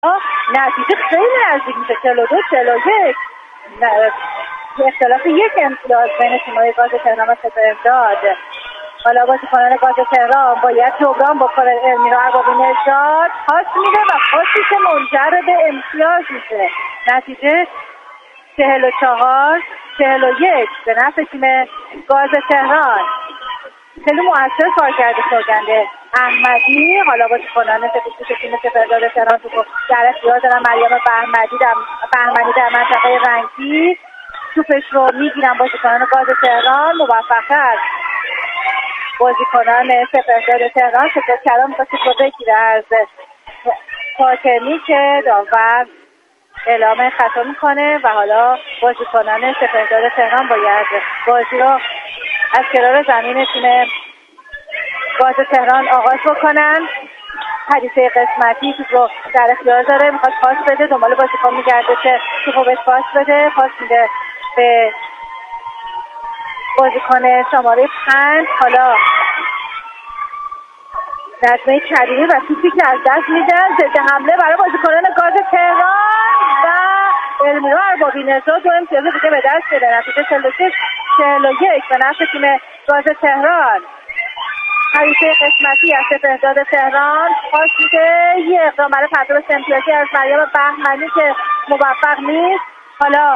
نتیجه خیلی نزدیک میشه، 42-41. اختلاف یک امتیاز بین تیم‌های گاز تهران و سپهرداد. حالا بازیکنان گاز تهران باید جبران بکنه. المیرا اربابی نژاد پاس میده و پاسی که منجر به امتیاز میشه. نتیجه 44-41 به نفع تیم گاز تهران. خیلی مؤثر کار کرده سوگند احمدی. حالا بازیکنان سپیدپوش تیم سپهرداد تهران توپو در اختیار دارن. مریم بهمنی در منطقه رنگی توپش رو میگیرن بازیکنان گاز تهران. موفق‌تر بازیکنان سپهرداد تهران. سپهر کلام می‌خواد توپ رو بگیره از فاطمی که داور اعلام خطا میکنه و حالا بازیکنان سپهرداد تهران باید بازی رو از کنار زمین تیم گاز تهران آغاز بکنن. حدیثه قسمتی توپ رو در اختیار داره، میخواد پاس بده، دنبال بازیکن میگرده که توپ رو بهش پاس بده. پاس میده به بازیکن شماره 5 حالا نجمه کریمی و توپی که از دست میدن. ضد حمله برای بازیکنان گاز تهران و المیرا اربابی نژاد 2 امتیاز دیگه به دست بده. نتیجه 46-41 به نفع تیم گاز تهران. حدیثه قسمتی از سپهرداد تهران پاس میده، یه اقدام برای پرتاب امتیازی از مریم بهمنی که موفق نیست. حالا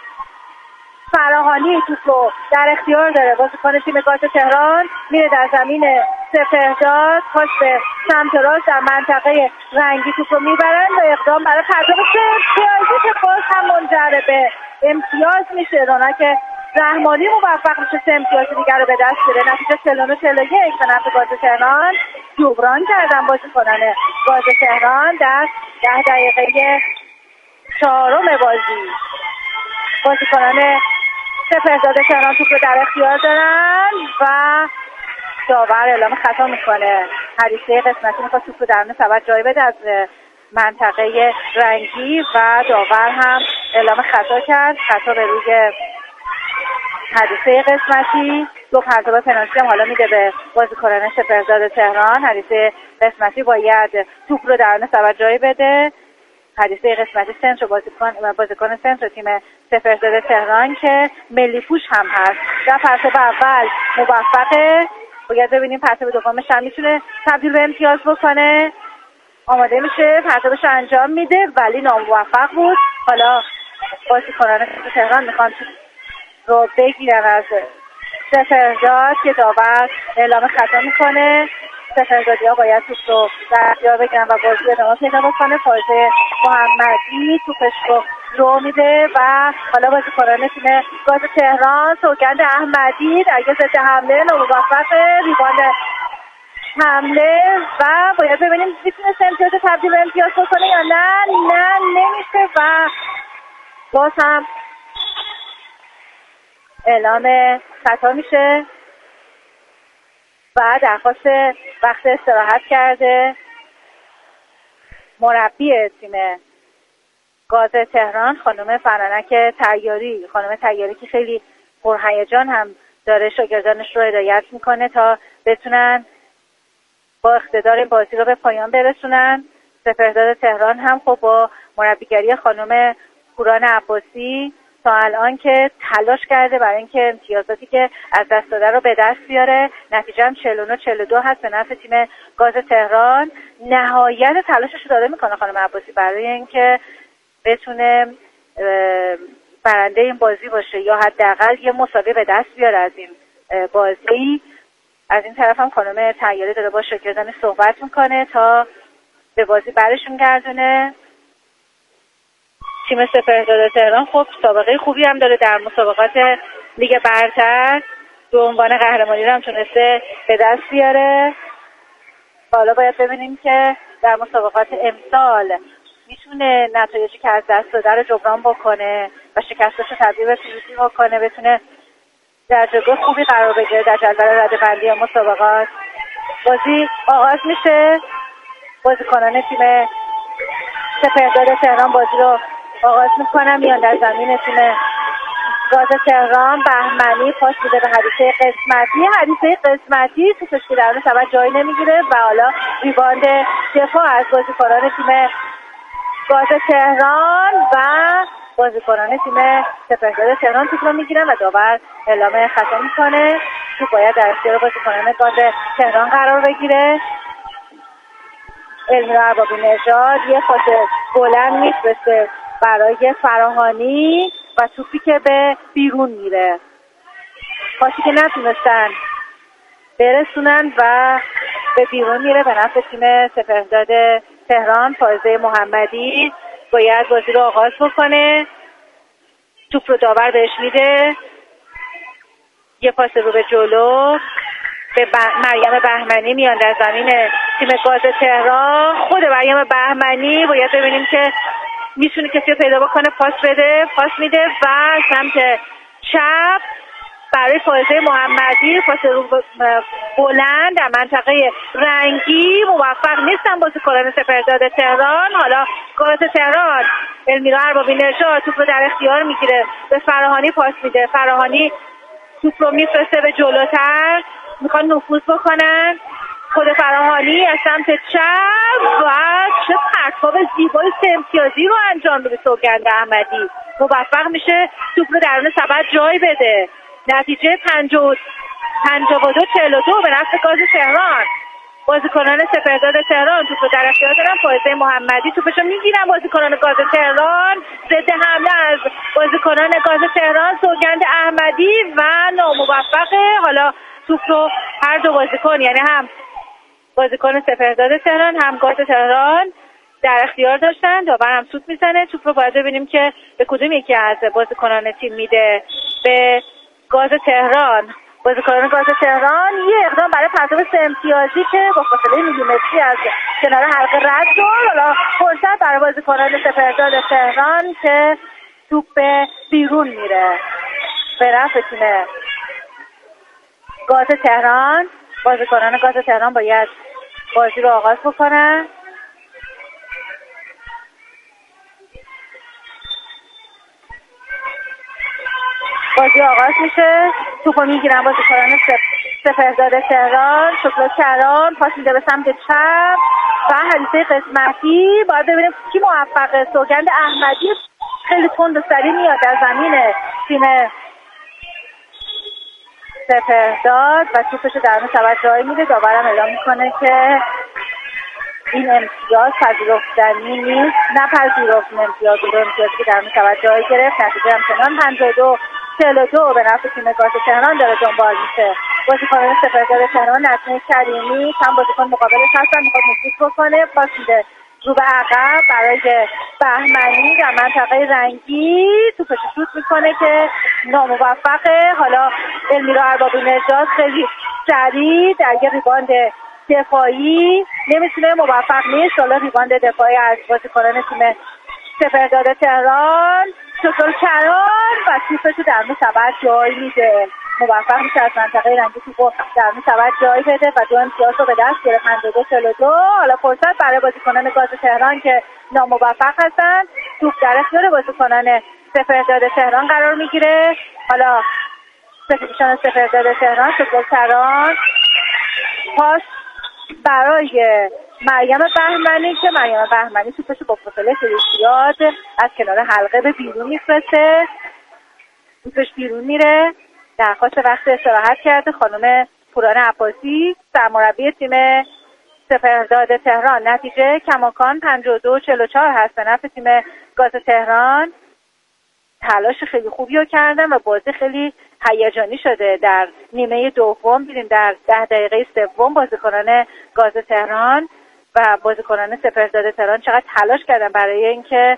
فراهانی توپو در اختیار داره. بازیکن تیم گاز تهران میره در زمین سپهرداد، پاس به سمت راست در منطقه رنگی توپو میبرن و اقدام برای پرتاب امتیازی که باز هم منجر به امتیاز میشه. رونق رحمانی موفق میشه 3 امتیاز دیگر رو به دست بده. نتیجه 49-41 به نفع گاز تهران. جبران کردن بازیکنان گاز تهران در 10 دقیقه چهارم بازی. بازیکنان سپهرداد تهران توپ رو در اختیار دارن و داور اعلام خطا میکنه. حدیثه قسمتی میخواد توپ رو درون سبد جای بده از منطقه رنگی و داور هم اعلام خطا کرد. خطا به روی حدیثه قسمتی. 2 پرتاب پنالتی هم حالا میده به بازیکنان سپهرداد تهران. حدیثه قسمتی باید توپ رو درون سبد جای بده. حدیثه قسمتی سنتر بازیکن سنتر تیم سپهرداد تهران که ملی پوش هم هست. در پرتاب اول موفقه. باید ببینیم پرتاب دومش هم میتونه تبدیل به امتیاز بکنه. آماده میشه، پرتابش انجام میده ولی ناموفق بود. حالا بازیکنان تهران میخوان رو بگیرن از سپهرداد که داور اعلام خطا میکنه. سپهردادی‌ها باید توپ رو در اختیار بگیرن و بازی ادامه پیدا بکنه. فائزه محمدی توپش رو میده و حالا بازیکنان تیم گاز تهران. سوگند احمدی در ضد حمله ناموفق. ریباند حمله و باید ببینیم میتونه امتیاز تبدیل به امتیاز بکنه یا نه نمیشه و باز هم اعلام خطا میشه و درخواست وقت استراحت کرده مربی تیم گاز تهران خانم فرانک طیاری. خانم طیاری که خیلی پرهیجان هم داره شاگردانش رو هدایت میکنه تا بتونن با اقتدار بازی رو به پایان برسونن. سپهرداد تهران هم خب با مربیگری خانم پوران عباسی تا الان که تلاش کرده برای اینکه امتیازاتی که از دست داده رو به دست بیاره. نتیجه هم 49-42 هست به نفع تیم گاز تهران. نهایت تلاشش رو داره میکنه خانم عباسی برای اینکه بتونه برنده این بازی باشه یا حداقل یه مساوی به دست بیاره از این بازی. از این طرف هم خانم طیاری داره با شاگردان صحبت میکنه تا به بازی برشون گردونه. تیم سپهرداد تهران خب سابقه خوبی هم داره در مسابقات لیگ برتر. 2 عنوان قهرمانی رو هم تونسته به دست بیاره. حالا باید ببینیم که در مسابقات امسال میتونه نتایجی که از دست داده رو جبران بکنه و شکستش رو تبدیل به پیروزی بکنه، بتونه در جایگاه خوبی قرار بگیره در جدول رده‌بندی مسابقات. بازی آغاز میشه. بازیکنان تیم سپهرداد تهران بازی رو آغاز میکنن، میان در زمین تیم گاز تهران. بهمنی پاس میده به حدیثه قسمتی توپش که درون سبد جایی نمیگیره و حالا ریباند دفاع از بازیکنان تیم گاز تهران و بازیکنان تیم سپهدار تهران توپ رو میگیرن و داور اعلام خطا میکنه. توپ باید در اختیار بازیکنان گاز تهران قرار بگیره. المیرا اربابی نژاد یه پاس بلند میفرسته برای فراهانی و توپی که به بیرون میره، پاسی که نتونستن برسونن و به بیرون میره به نفع تیم سپهدار تهران. فائزه محمدی باید بازی رو آغاز بکنه. توپ رو داور بهش میده، یه پاس رو به جلو به مریم بهمنی میان در زمین تیم گاز تهران. خود مریم بهمنی باید ببینیم که میتونه کسی رو پیدا بکنه پاس بده، پاس میده و سمت چپ برای فائزه محمدی، پاس رو بلند در منطقه رنگی موفق نیستن بازیکنان سپهدار تهران. حالا گاز تهران المیرا اربابی نژاد توپ رو در اختیار میگیره، به فراهانی پاس میده. فراهانی توپ رو میفرسته به جلوتر، میخوان نفوذ بکنن. خود فراهانی از سمت چپ و چه پرتاب زیبای سه امتیازی رو انجام میده. سوگند احمدی موفق میشه توپ رو درون سبد جای بده. نتیجه 52-42 به نفع گاز تهران. بازیکنان سپهدار تهران توپ رو در اختیار دارن. فائزه محمدی توپش رو میگیرن بازیکنان گاز تهران. ضد حمله از بازیکنان گاز تهران سوگند احمدی و ناموفقه. حالا توپ رو هر دو بازیکن، یعنی هم بازیکن سپهدار تهران هم گاز تهران در اختیار داشتن. داور هم سوت میزنه. توپ رو باید ببینیم که به کدوم یکی از بازیکنان تیم میده. به گاز تهران. بازیکنان گاز تهران یه اقدام برای پرتاب سه امتیازی که با فاصله میلیمتری از کنار حلقه رد شد. حالا فرصت برای بازیکنان سپهدار تهران که توپ به بیرون میره به نفع تیم گاز تهران. بازیکنان گاز تهران باید بازی رو آغاز بکنن. بازی آغاز میشه. توپو میگیرن بازیکنان سپهدار تهران. شکل‌کران پاس میده به سمت چپ و حدیثه قسمتی. باید ببینیم کی موفقه. سوگند احمدی خیلی تند و سریع میاد در زمین تیم سپهدار و توپشو درون سبد جای میده. داورم اعلام میکنه که این امتیاز پذیرفتنی نیست. نپذیرفتن امتیاز که درون سبد جای گرفت. نتیجه همچنان 52-42 به نفع تیم گاز تهران داره دنبال میشه. بازیکنان سپهدار تهران نسمه کریمی هم بازیکن مقابلش هستن، میخواد نفوذ بکنه. پاس میده رو به عقب برای بهمنی در منطقه رنگی. توپش شوت میکنه که ناموفقه. حالا المیرا اربابی نژاد خیلی سریع در یه ریباند دفاعی نمیتونه، موفق نیست. حالا ریباند دفاعی از بازیکنان تیم سپهدار تهران. شکل‌کران و توپشو درون سبد جای میده. موفق میشه از منطقه رنگی توپو درون سبد جای بده و دو امتیاز رو به دست گرفت. 52-42. حالا فرصت برای بازیکنان گاز تهران که ناموفق هستن. توپ در اختیار بازیکنان سپهدار تهران قرار میگیره. حالا سپهدار تهران. شکل‌کران پاس برای مریم بهمنی که مریم بهمنی توپشو با فاصله خیلی زیاد از کنار حلقه به بیرون میفرسته. توپش بیرون میره. درخواست وقت استراحت کرده خانم پوران عباسی سرمربی تیم سپهدار تهران. نتیجه کماکان 52-44 هست به نفع تیم گاز تهران. تلاش خیلی خوبی رو کردن و بازی خیلی هیجانی شده. در نیمه دوم دیدیم در 10 دقیقه سوم بازیکنان گاز تهران و بازیکنان سپهدار تهران چقدر تلاش کردن برای اینکه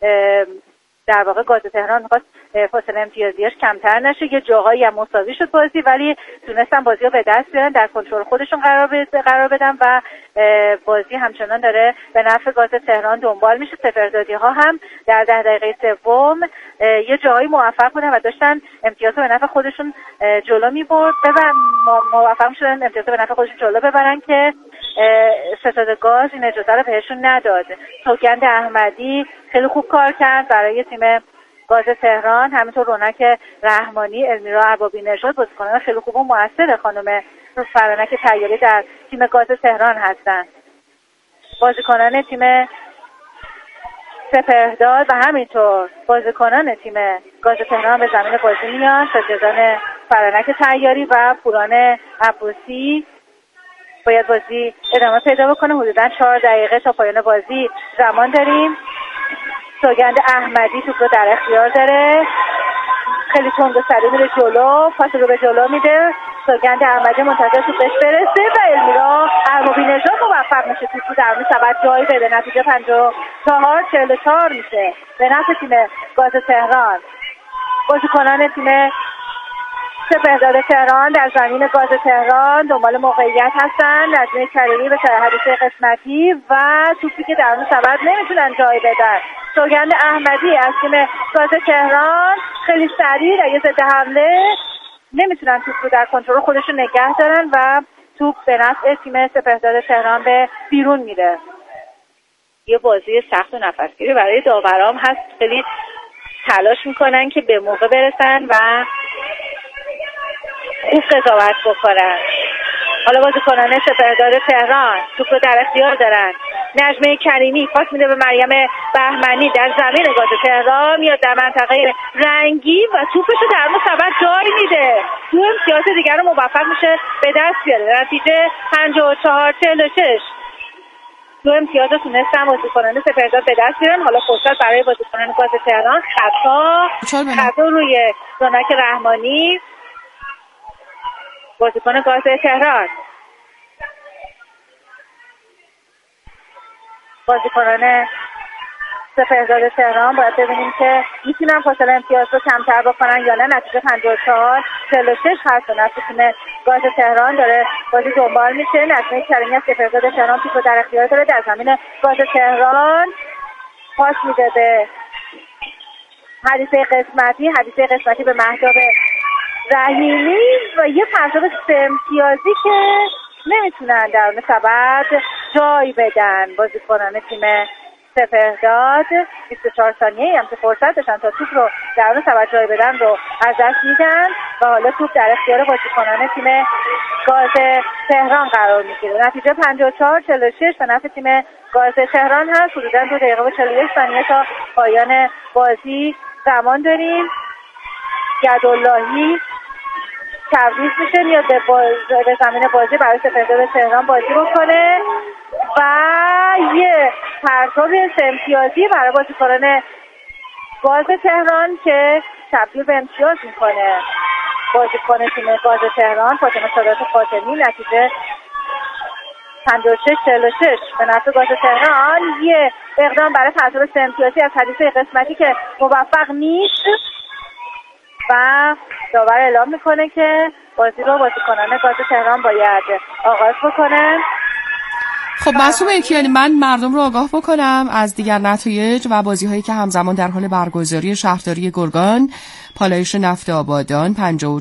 در واقع گاز تهران می‌خواست فاصله امتیازیش کمتر نشه. یه جاهایی هم مساوی شد بازی، ولی تونستن بازی رو به دست بیارن، در کنترل خودشون قرار بدن و بازی همچنان داره به نفع گاز تهران دنبال میشه. سپهداری‌ها هم در 10 دقیقه سوم یه جاهایی موفق بودن و داشتن امتیاز رو به نفع خودشون جلو می‌برد و موفق شدن امتیاز رو به نفع خودشون جلو ببرن که ستاد گاز این اجازه رو بهشون نداد. سوگند احمدی خیلی خوب کار کرد برای تیم گاز تهران. همینطور رونق رحمانی، المیرا اربابی نژاد بازیکنان خیلی خوب و موثر خانم فرانک طیاری در تیم گاز تهران هستند. بازیکنان تیم سپهداد و همینطور بازیکنان تیم گاز تهران به زمین بازی میان. شاگردان فرانک طیاری و پوران عباسی باید بازی ادامه پیدا بکنه. حدوداً 4 دقیقه تا پایان بازی زمان داریم. سوگند احمدی توپ رو در اختیار داره، خیلی تند و سریع میره جلو، پاس رو به جلو میده. سوگند احمدی منتظر توپش برسه و المیرا ارموبی‌نژاد موفق میشه توپ رو درون سبد جای بده. نتیجه 54-44 میشه به نفع تیم گاز تهران. بازیکنان تیم سپهداد تهران در زمین گاز تهران دنبال موقعیت هستن. نجمه کریمی به حدیثه قسمتی و توپی که درون سبد نمیتونن جای بدن. سوگند احمدی از تیم گاز تهران خیلی سریع در یه ضد حمله نمیتونن توپ رو در کنترل خودشون نگه دارن و توپ به نفع تیم سپهداد تهران به بیرون میره. یه بازی سخت و نفسگیری برای داورام هست، خیلی تلاش میکنن که به موقع برسن و خوب قضاوت بکنن. حالا بازیکنان سپهداد تهران توپ رو در اختیار دارن. نجمه کریمی پاس میده به مریم بهمنی در زمین گاز تهران، میاد در منطقه رنگی و توپش رو در سبد جای میده. 2 امتیاز دیگر رو موفق میشه به دست بیاره. نتیجه 54-46. 2 امتیاز رو تونستن بازیکنان سپهداد به دست بیارن. حالا فرصت برای بازیکنان گاز تهران. خطا روی رونق رحمانی بازیکن گاز تهران. بازیکنان سپهداد تهران باید ببینیم که میتونن فاصله امتیاز رو کمتر بکنن یا نه. نتیجه 54-46 هست و نفس تیم گاز تهران داره بازی دنبال میشه. نجمه کریمی از سپهداد تهران توپ رو در اختیار داره در زمین گاز تهران، پاس میده به حدیثه قسمتی به مهتاب رحیمی و یه پرتاب 3 امتیازی که نمیتونن درون سبد جای بدن. بازیکنان تیم سپهداد 24 ثانیه‌ای هم که فرصت داشتن تا توپ رو درون سبد جای بدن رو از دست میدن و حالا توپ در اختیار بازیکنان تیم گاز تهران قرار میگیره. نتیجه 54-46 به نفع تیم گاز تهران هست. حدوداً 2 دقیقه و 41 ثانیه تا پایان بازی زمان داریم. یداللهی تعویض میشه، میاد به زمین بازی برای سپهداد تهران بازی بکنه و یه پرتاب 3 امتیازی برای بازیکنان گاز تهران که تبدیل به امتیاز میکنه بازیکن تیم گاز تهران فاطمه سادات فاطمی. نتیجه 56-46 به نفع گاز تهران. یه اقدام برای پرتاب 3 امتیازی از حدیثه قسمتی که موفق نیست و داور اعلام میکنه که بازی رو بازیکنان گاز تهران باید آغاز بکنن. خب معصوم اکیانی، من مردم رو آگاه بکنم از دیگر نتایج و بازی‌هایی که همزمان در حال برگزاری. شهرداری گرگان پالایش نفت آبادان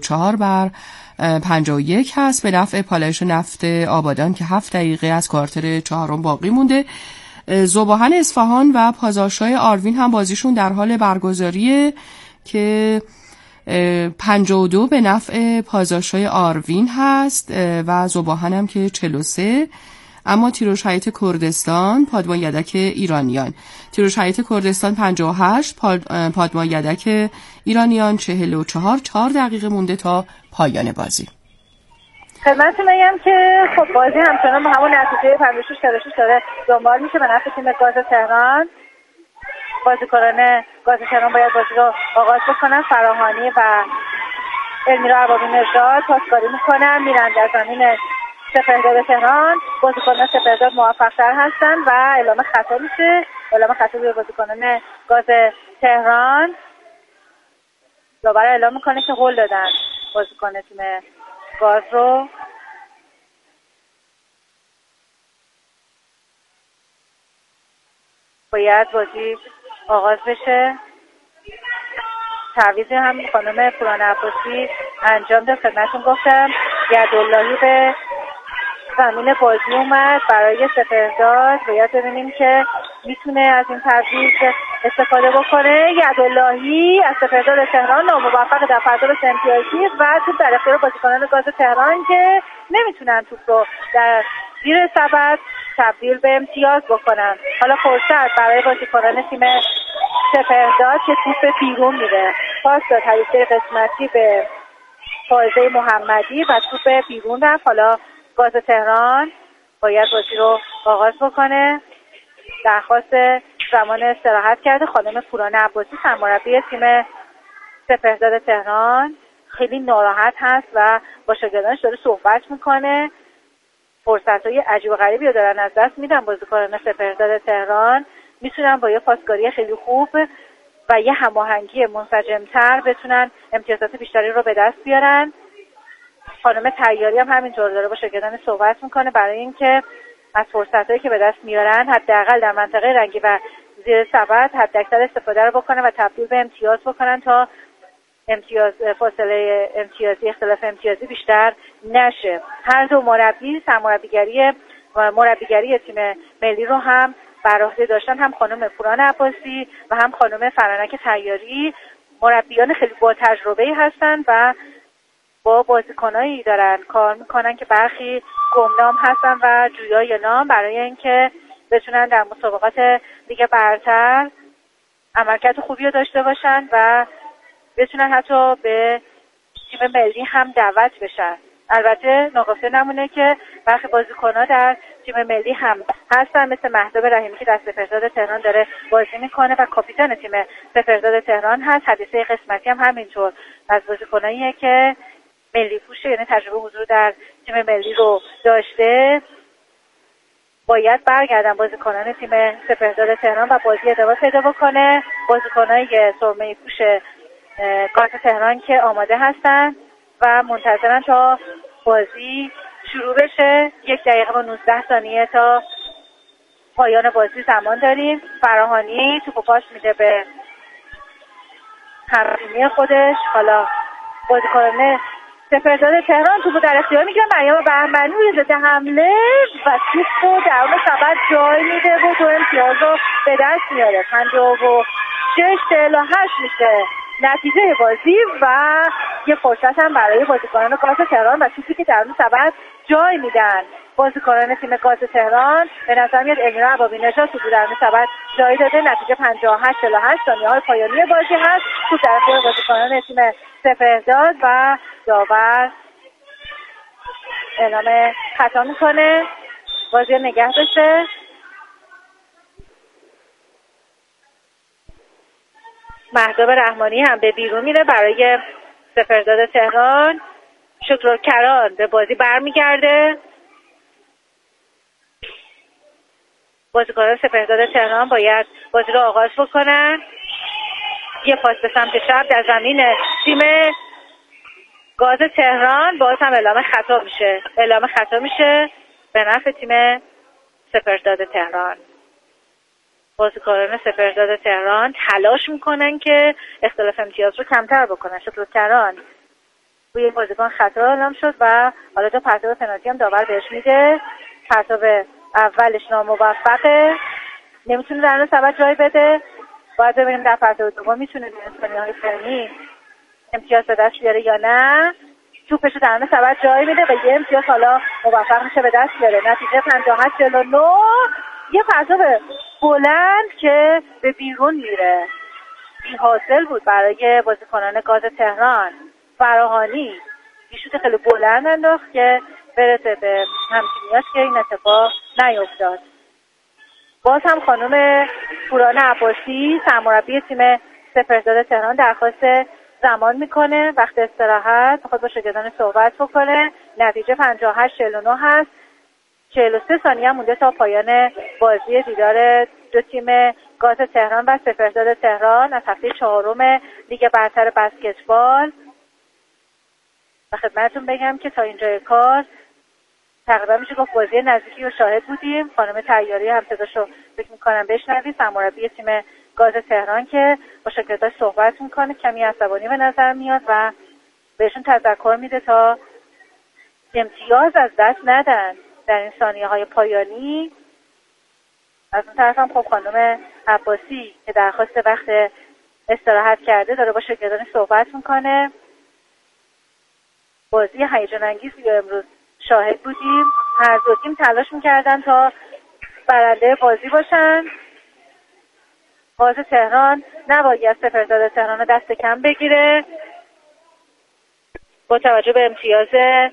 54-51 هست به نفع پالایش نفت آبادان که 7 دقیقه از کوارتر 4 باقی مونده. ذوباهن اصفهان و پازاشای آروین هم بازیشون در حال برگزاریه که 52 به نفع پازاشای آروین هست و ذوباهن هم که 43. اما تیروش حیات کردستان پادمان یدک ایرانیان، تیروش حیات کردستان 58 پادمان یدک ایرانیان 44. 4 دقیقه مونده تا پایان بازی. خدمتتون میگم که خب بازی همچنان با همون نتیجه 56-46 داره دنبال میشه به نفع تیم گاز تهران. بازیکنان گاز تهران باید بازی رو آغاز بکنن. فراهانی و المیرا اربابی‌نژاد پاسکاری میکنن، میرن در زمین سپهداد تهران. بازیکنان سپهداد موفق‌تر هستن و اعلام خطا میشه. اعلام خطا روی بازیکنان گاز تهران. داور اعلام میکنه که هول دادن بازیکن تیم گاز رو. باید بازی آغاز بشه. تعویضی هم خانم پوران عباسی انجام داد. خدمتتون گفتم یداللهی به زمین بازی اومد برای سپهداد. باید ببینیم که میتونه از این تعویض استفاده بکنه. یداللهی از سپهداد تهران ناموفق در پرتاب 3 امتیازی و توپ در اختیار بازیکنان گاز تهران که نمیتونن توپ رو در زیر سبد تبدیل به امتیاز بکنن. حالا فرصت برای بازیکنان تیم سپهرداد که توپ بیرون میره، پاس داد حریصه قسمتی به فائزه محمدی و توپ بیرون رفت. حالا گاز تهران باید بازی رو آغاز بکنه. درخواست زمان استراحت کرده خانم پوران عباسی سرمربی تیم سپهرداد تهران. خیلی ناراحت هست و با شاگردانش داره صحبت میکنه. فرصت‌های عجیب و غریبی رو دارن از دست میدن بازیکنان سپهرداد تهران. میتونن با یه پاسکاری خیلی خوب و یه هماهنگی منسجم‌تر بتونن امتیازات بیشتری رو به دست بیارن. خانم طیاری هم همینطور داره با شاگردان صحبت میکنه برای اینکه از فرصتایی که به دست میارن حداقل در منطقه رنگی و زیر سبد حداکثر استفاده رو بکنن و تبدیل به امتیاز بکنن تا فاصله امتیازی، اختلاف امتیازی بیشتر نشه. هر دو مربی مربیگری تیم ملی رو هم بر عهده داشتن، هم خانم پوران عباسی و هم خانم فرانک طیاری. مربیان خیلی با تجربه هستن و با بازیکنایی دارن کار میکنن که برخی گمنام هستن و جویای نام برای اینکه بتونن در مسابقات لیگ برتر عملکرد خوبی رو داشته باشن و بتونن حتی به تیم ملی هم دعوت بشن. البته ناگفته نمونه که برخی بازیکن‌ها در تیم ملی هم هستن، مثل مهداب رحیمی که در سپهرداد تهران داره بازی میکنه و کاپیتان تیم سپهرداد تهران هست. حدیثه قسمتی هم همینطور از بازیکناییه که ملی پوشه، یعنی تجربه حضور در تیم ملی رو داشته. باید برگردن بازیکنان تیم سپهرداد تهران و بازی ادامه پیدا بکنه. بازیکنای سرمه پوش گاز تهران که آماده هستن و منتظرن تا بازی شروع بشه. 1 دقیقه و 19 ثانیه تا پایان بازی زمان داریم. فراهانی توپو پاس میده به همتیمی خودش. حالا بازیکنان سپهرداد تهران توپو در اختیار میگیرن. مریم بهمنی روی ضد حمله و توپو درون سبد جای میده و 2 امتیاز رو به دست میاره. 56-48 میشه نتیجه بازی و یه فرصت هم برای بازیکنان گاز تهران و توپی که درون سبد جای میدن بازیکنان تیم گاز تهران. به نظر میاد امیرا عبابی نژاد توپو درون سبد جای داده. نتیجه 58-48 ثانیه‌های پایانی بازی هست. توپ در اختیار بازیکنان تیم سپهرداد و داور اعلام خطا میکنه. بازی نگه داشته. مهداب رحمانی هم به بیرون میره برای سپهرداد تهران. شکرکران به بازی برمیگرده. بازیکنان سپهرداد تهران باید بازی رو آغاز بکنن. یه پاس به سمت چپ در زمین تیم گاز تهران، باز هم اعلام خطا میشه به نفع تیم سپهرداد تهران. بازیکنان سپهرداد تهران تلاش میکنن که اختلاف امتیاز رو کمتر بکنن. شکرکران روی بازیکن خطا اعلام شد و حالا تا پرتاب پنالتی هم داور بهش میده. پرتاب اولش ناموفقه، نمیتونه در سبد جای بده. باید ببینیم در پرتاب دوم میتونه در ثانیه‌های فرمی امتیاز به دست بیاره یا نه. توپش رو در سبد جای میده و یه امتیاز حالا موفق میشه به دست بیاره. نتیجه 58-49. یه پرتاب بلند که به بیرون میره، بی حاصل بود برای بازیکنان گاز تهران. فراهانی یه شوت خیلی بلند انداخت که برسه به همتیمیاش که این اتفاق نیفتاد. باز هم خانم پوران عباسی سرمربی تیم سپهرداد تهران درخواست زمان میکنه، وقت استراحت بخواد با شاگردان صحبت بکنه. نتیجه 58-49 هست. 43 ثانیه مونده تا پایان بازی دیدار دو تیم گاز تهران و سپهرداد تهران از هفته 4 لیگ برتر بسکتبال. و خدمتتون بگم که تا اینجای کار تقریبا میشه گفت بازی نزدیکی رو شاهد بودیم. خانم طیاری هم صداشو فکر میکنم بشنوید، سرمربی تیم گاز تهران که با شاگرداش صحبت میکنه. کمی عصبانی به نظر میاد و بهشون تذکر میده تا امتیاز از دست ندن در این ثانیه‌های پایانی. از اون طرف هم خب خانم عباسی که درخواست وقت استراحت کرده داره با شاگردان صحبت میکنه. بازی هیجان انگیزی رو امروز شاهد بودیم. هر دو تیم تلاش میکردن تا برنده بازی باشن. باز تهران نباید سپهزاد تهران رو دست کم بگیره با توجه به امتیازی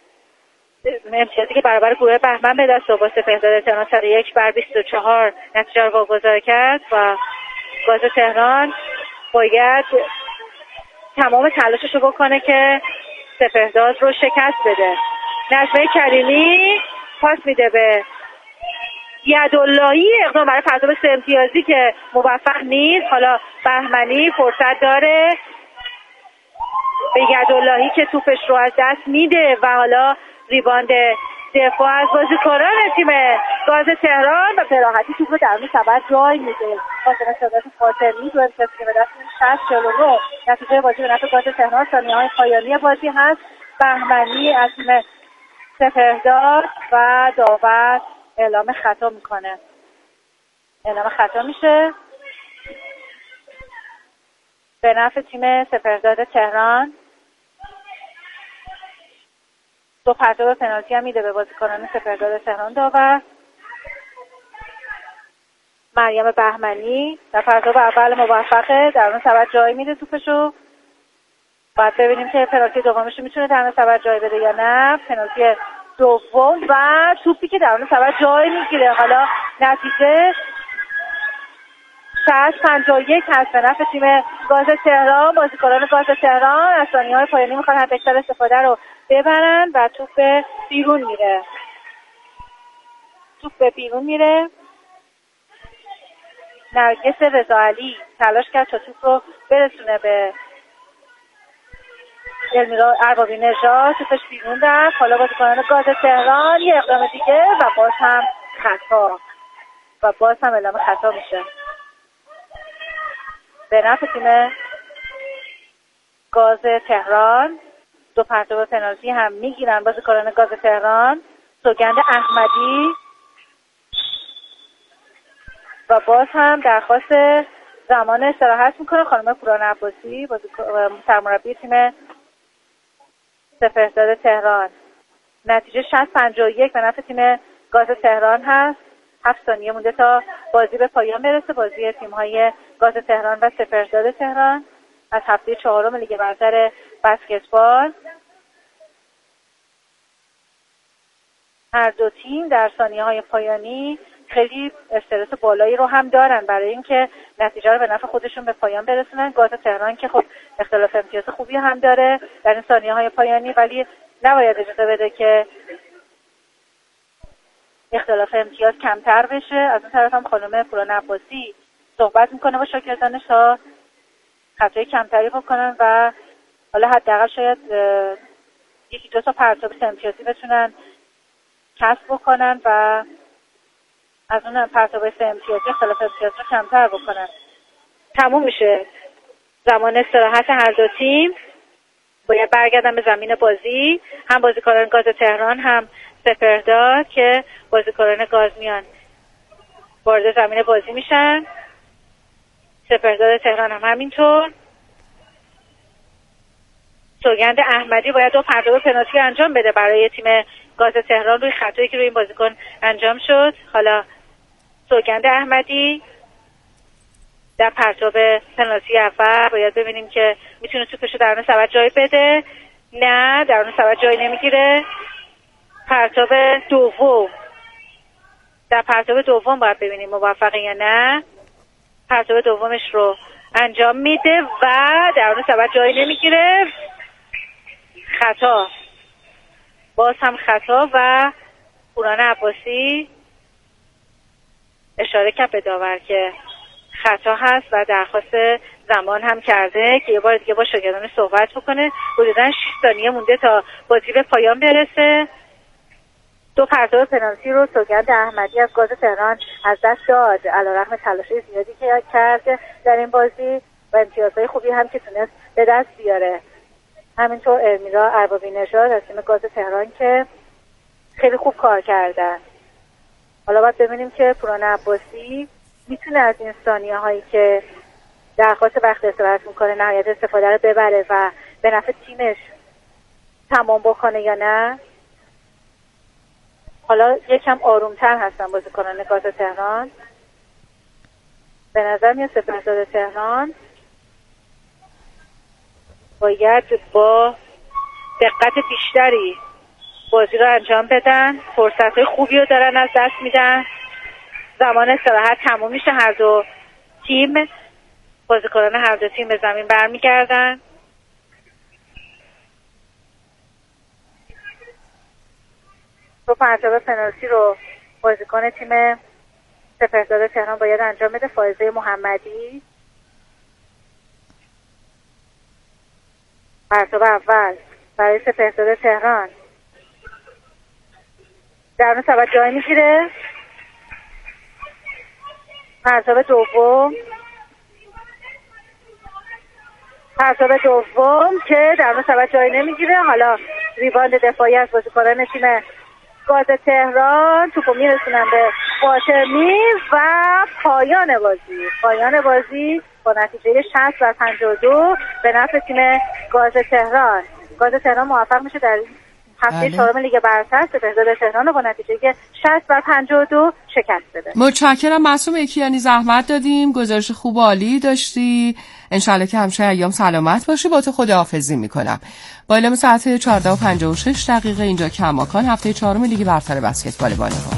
که برابر گروه بهمن به دست آورد. سپهزاد تهران 101-24 نتیجه رو واگذار کرد و باز تهران باید تمام تلاشش رو بکنه که سپهزاد رو شکست بده. نجمه کریمی پاس میده به یداللهی، اقدام برای پرتاب 3 امتیازی که موفق نیست. حالا بهمنی فرصت داره به یداللهی که توپش رو از دست میده و حالا ریباند دفاع از بازیکنان تیم گاز تهران و به راحتی توپ رو درون سبد جای میده. فاطمه سادات فاطمی دو امتیاز که به دست 60-49 نتیجه بازی به نفع گاز تهران. ثانیه‌های پایانی بازی هست. بهمنی از تیم سپهدار و داور اعلام خطا میکنه. اعلام خطا میشه به نفع تیم سپهدار تهران. 2 پرتاب پنالتی هم میده به بازیکنان سپهدار تهران داور. مریم بهمنی در پرتاب اول موفقه، درون سبد جای میده توپشو. باید ببینیم که پنالتی دومش میتونه درون سبد جای بده یا نه. پنالتی دوم و توپی که درون سبد جای میگیره. حالا نتیجه 60-51 هست به نفع تیم گاز تهران. بازیکنان گاز تهران از ثانیه‌های پایانی میخوان حد اکثر استفاده رو ببرن و توپ به بیرون میره. توپ به بیرون میره. نرگس رضاعلی تلاش کرد تا توپ رو برسونه به المیرا اربابی نژاد. توپش بیرون رفت. حالا بازیکنان گاز تهران یه اقدام دیگه و باز هم خطا و باز هم اعلام خطا میشه به نفع تیم گاز تهران. 2 پرتاب پنالتی هم میگیرن بازیکنان گاز تهران. سوگند احمدی و باز هم درخواست زمان استراحت میکنه خانم پوران عباسی سرمربی تیم سپهدار تهران. نتیجه 60-51 به نفع تیم گاز تهران هست. 7 ثانیه مونده تا بازی به پایان برسه. بازی تیم‌های گاز تهران و سپهدار تهران از هفته 4 لیگ برتر بسکتبال. هر دو تیم در ثانیه‌های پایانی خیلی استرس بالایی رو هم دارن برای اینکه نتیجه رو به نفع خودشون به پایان برسونن. گاز تهران که خب اختلاف امتیاز خوبی هم داره در این ثانیه‌های پایانی، ولی نباید اجازه بده که اختلاف امتیاز کمتر بشه. از اون طرف هم خانم پوران عباسی صحبت میکنه با شاگردانش تا خطای کمتری بکنن و حالا حداقل شاید 1-2 تا پرتاب امتیازی بتونن کسب بکنن و از اون پرتاب امتیازی اختلاف امتیاز رو کمتر بکنن. تموم میشه زمان استراحت هر دو تیم. باید برگردن به زمین بازی، هم بازیکنان گاز تهران هم سپهدار که بازیکنان گاز میان وارد زمین بازی میشن. سپهدار تهران هم همینطور. سوگند احمدی باید 2 پرتاب پنالتی انجام بده برای تیم گاز تهران روی خطایی که روی این بازیکن انجام شد. حالا سوگند احمدی در پرتاب پنالتی اول باید ببینیم که میتونه توپشو درون سبد جای بده. نه، درون سبد جای نمیگیره. پرتاب دوم، در پرتاب دوم باید ببینیم موفقه یا نه. پرتاب دومش رو انجام میده و درون سبد جای نمیگیره. خطا، باز هم خطا و پوران عباسی اشاره کرد به داور که خطا هست و درخواست زمان هم کرده که یه بار دیگه با شاگردان صحبت بکنه. حدوداً 6 ثانیه مونده تا بازی به پایان برسه. 2 پرتاب پنالتی رو سوگند احمدی از گاز تهران از دست داد علیرغم تلاش‌های زیادی که کرده در این بازی و امتیازهای خوبی هم که تونست به دست بیاره. همینطور المیرا اربابی نژاد از تیم گاز تهران که خیلی خوب کار کردن. حالا باید ببینیم که پوران عباسی میتونه از این ثانیه هایی که درخواست وقت استراحت میکنه نهایت استفاده رو ببره و به نفع تیمش تمام بکنه یا نه. حالا یکم آرومتر هستن بازیکنان گاز تهران. به نظر میاد سپهدار تهران باید با دقت بیشتری بازی رو انجام بدن. فرصت‌های خوبی رو دارن از دست میدن. زمان استراحت تموم میشه، هر دو تیم بازیکنان هر دو تیم به زمین برمیگردن. تو پرتاب پنالتی رو بازیکن تیم سپهدار تهران باید انجام بده. فائزه محمدی پرتاب اول برای سپهدار تهران درون سبد جای میگیره. پرتاب دوم که درون سبد جای نمیگیره. حالا ریباند دفاعی از بازیکنان تیم گاز تهران توپو میرسونن به قاطمی و پایان بازی با نتیجه 60-52 به نفع تیم گاز تهران. گاز تهران موفق میشه در هفته چهارم لیگ برتر سپهدار تهران رو با نتیجه 60-52 شکست بده. متشکرم معصوم یکیانی، زحمت دادیم، گزارش خوب عالی داشتی. انشالله که همیشه ایام سلامت باشی. با تو خداحافظی میکنم. با اعلام ساعت 14:56 اینجا کماکان هفته چهارم لیگ برتر بسکتبال بانوان.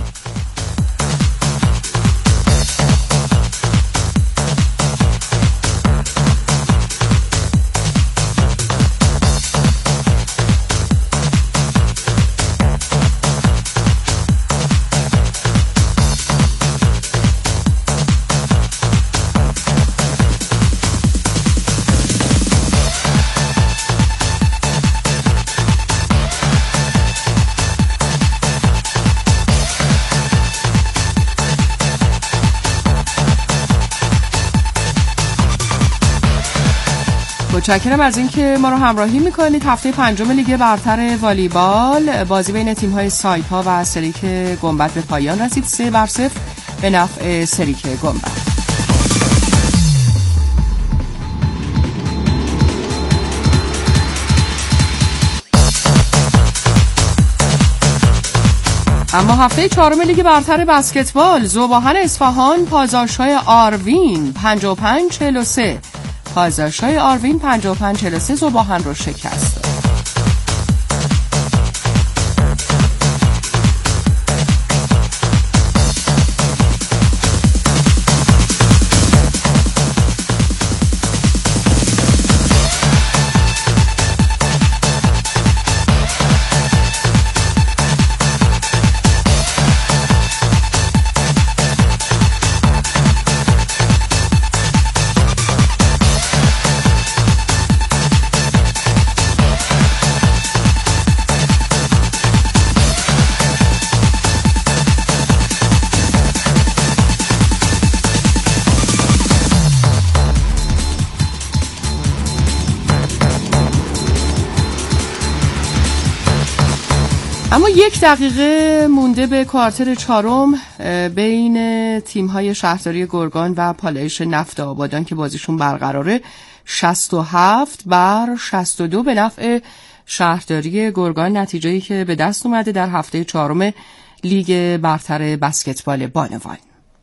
متشکرم از اینکه ما رو همراهی میکنید. هفته پنجم لیگ برتر والیبال بازی بین تیم‌های سایپا و سریک گنبد به پایان رسید. 3-0 به نفع سریک گنبد. اما هفته چهارم لیگ برتر بسکتبال ذوباهن اصفهان پازارشای آروین 55-43 پازارشای آروین 55-43 ذوباهن رو شکست داد. اما 1 دقیقه مونده به کوارتر چهارم بین تیم‌های شهرداری گرگان و پالایش نفت آبادان که بازیشون برقراره. 67-62 به نفع شهرداری گرگان، نتیجه‌ای که به دست اومده در هفته چهارم لیگ برتر بسکتبال بانوان.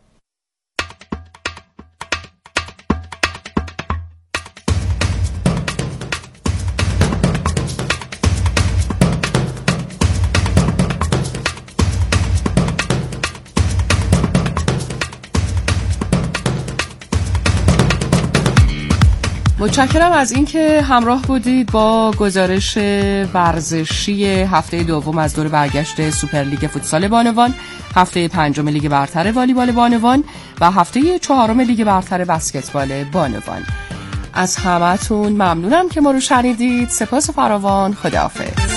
متشکرم از اینکه همراه بودید با گزارش ورزشی هفته دوم از دور برگشت سوپرلیگ فوتسال بانوان، هفته پنجم لیگ برتر والیبال بانوان و هفته چهارم لیگ برتر بسکتبال بانوان. از همتون ممنونم که ما رو شنیدید. سپاس فراوان. خداحافظ.